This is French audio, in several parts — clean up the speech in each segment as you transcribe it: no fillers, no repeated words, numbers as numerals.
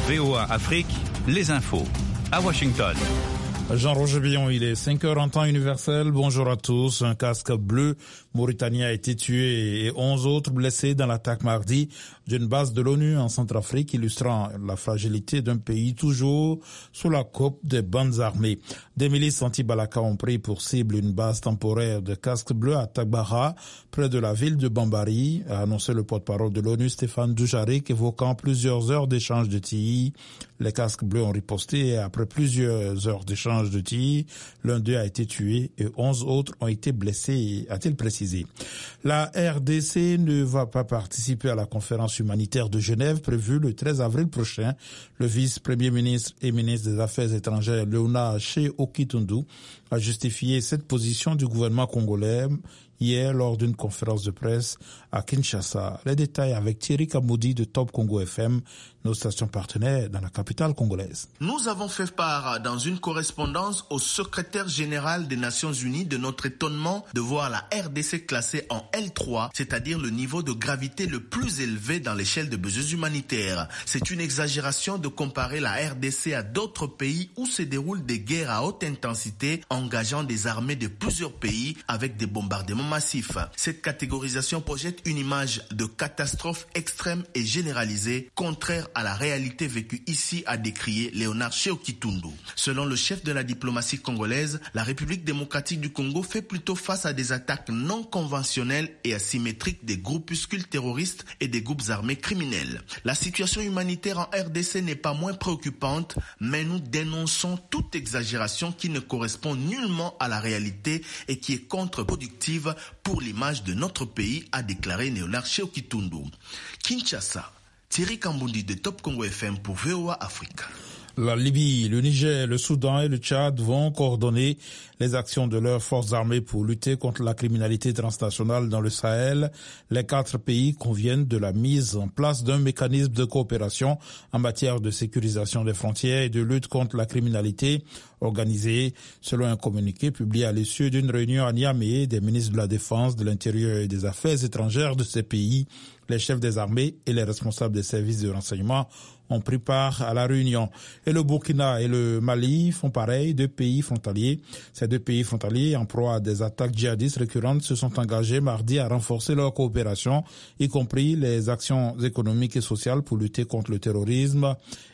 VOA Afrique, les infos. À Washington. Jean-Roger Billon, il est 5h en temps universel. Bonjour à tous. Un casque bleu mauritanien a été tué et 11 autres blessés dans l'attaque mardi d'une base de l'ONU en Centrafrique, illustrant la fragilité d'un pays toujours sous la coupe des bandes armées. Des milices anti-Balaka ont pris pour cible une base temporaire de casques bleus à Tagbara, près de la ville de Bambari, a annoncé le porte-parole de l'ONU, Stéphane Dujarric, évoquant plusieurs heures d'échange de tirs. Les casques bleus ont riposté et après plusieurs heures d'échange de tirs, l'un d'eux a été tué et 11 autres ont été blessés, a-t-il précisé. La RDC ne va pas participer à la conférence humanitaire de Genève prévue le 13 avril prochain. Le vice-premier ministre et ministre des Affaires étrangères, Léonard Okitundu, a justifié cette position du gouvernement congolais hier lors d'une conférence de presse à Kinshasa. Les détails avec Thierry Kamoudi de Top Congo FM, nos stations partenaires dans la capitale congolaise. Nous avons fait part dans une correspondance au secrétaire général des Nations Unies de notre étonnement de voir la RDC classée en L3, c'est-à-dire le niveau de gravité le plus élevé dans l'échelle de besoins humanitaires. C'est une exagération de comparer la RDC à d'autres pays où se déroulent des guerres à haute intensité engageant des armées de plusieurs pays avec des bombardements massifs. Cette catégorisation projette une image de catastrophe extrême et généralisée, contraire à la réalité vécue ici, a décrié Léonard Okitundu. Selon le chef de la diplomatie congolaise, la République démocratique du Congo fait plutôt face à des attaques non conventionnelles et asymétriques des groupuscules terroristes et des groupes armés criminels. La situation humanitaire en RDC n'est pas moins préoccupante, mais nous dénonçons toute exagération qui ne correspond nullement à la réalité et qui est contre-productive pour l'image de notre pays, a déclaré Léonard Okitundu. Kinshasa, Thierry Kambundi de Top Congo FM pour VOA Afrique. La Libye, le Niger, le Soudan et le Tchad vont coordonner les actions de leurs forces armées pour lutter contre la criminalité transnationale dans le Sahel. Les 4 pays conviennent de la mise en place d'un mécanisme de coopération en matière de sécurisation des frontières et de lutte contre la criminalité organisée, selon un communiqué publié à l'issue d'une réunion à Niamey des ministres de la Défense, de l'Intérieur et des Affaires étrangères de ces pays. Les chefs des armées et les responsables des services de renseignement ont pris part à la réunion. Et le Burkina et le Mali font pareil, 2 pays frontaliers. Ces 2 pays frontaliers, en proie à des attaques djihadistes récurrentes, se sont engagés mardi à renforcer leur coopération, y compris les actions économiques et sociales pour lutter contre le terrorisme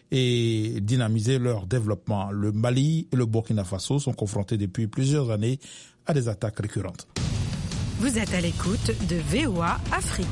et dynamiser leur développement. Le Mali et le Burkina Faso sont confrontés depuis plusieurs années à des attaques récurrentes. Vous êtes à l'écoute de VOA Afrique.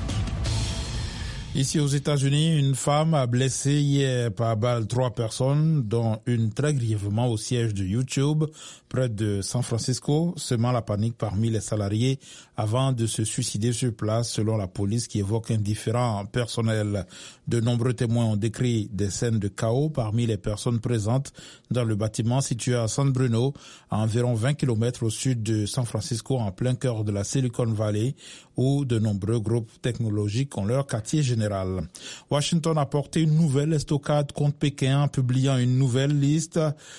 Ici aux États-Unis, une femme a blessé hier par balle 3 personnes, dont une très grièvement au siège de YouTube près de San Francisco, semant la panique parmi les salariés avant de se suicider sur place, selon la police qui évoque un différend personnel. De nombreux témoins ont décrit des scènes de chaos parmi les personnes présentes dans le bâtiment situé à San Bruno, à environ 20 km au sud de San Francisco, en plein cœur de la Silicon Valley, où de nombreux groupes technologiques ont leur quartier général. Washington a porté une nouvelle estocade contre Pékin en publiant une nouvelle liste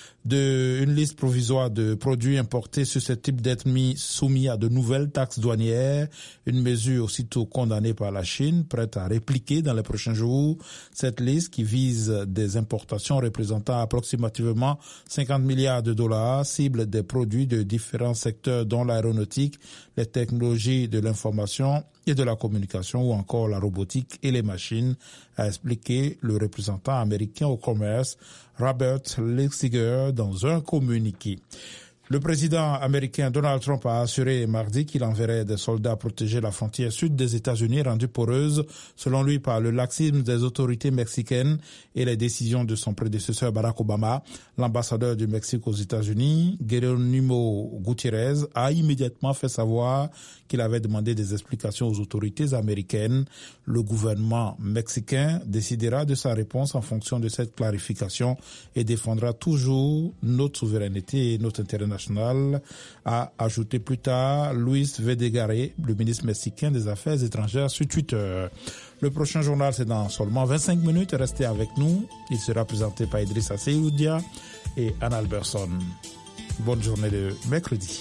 provisoire de produits importés susceptibles d'être soumis à de nouvelles taxes douanières, une mesure aussitôt condamnée par la Chine, prête à répliquer dans les prochains jours. Cette liste, qui vise des importations représentant approximativement 50 milliards de dollars, cible des produits de différents secteurs dont l'aéronautique, les technologies de l'information et de la communication ou encore la robotique et les machines, a expliqué le représentant américain au commerce Robert Lighthizer dans un communiqué. Le président américain Donald Trump a assuré mardi qu'il enverrait des soldats protéger la frontière sud des États-Unis, rendue poreuse, selon lui, par le laxisme des autorités mexicaines et les décisions de son prédécesseur Barack Obama. L'ambassadeur du Mexique aux États-Unis, Jerónimo Gutiérrez, a immédiatement fait savoir qu'il avait demandé des explications aux autorités américaines. Le gouvernement mexicain décidera de sa réponse en fonction de cette clarification et défendra toujours notre souveraineté et notre intérêt national, a ajouté plus tard Luis Videgaray, le ministre mexicain des Affaires étrangères, sur Twitter. Le prochain journal, c'est dans seulement 25 minutes. Restez avec nous. Il sera présenté par Idrissa Seyoudia et Anna Alberson. Bonne journée de mercredi.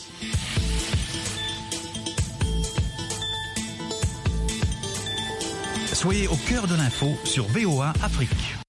Soyez au cœur de l'info sur VOA Afrique.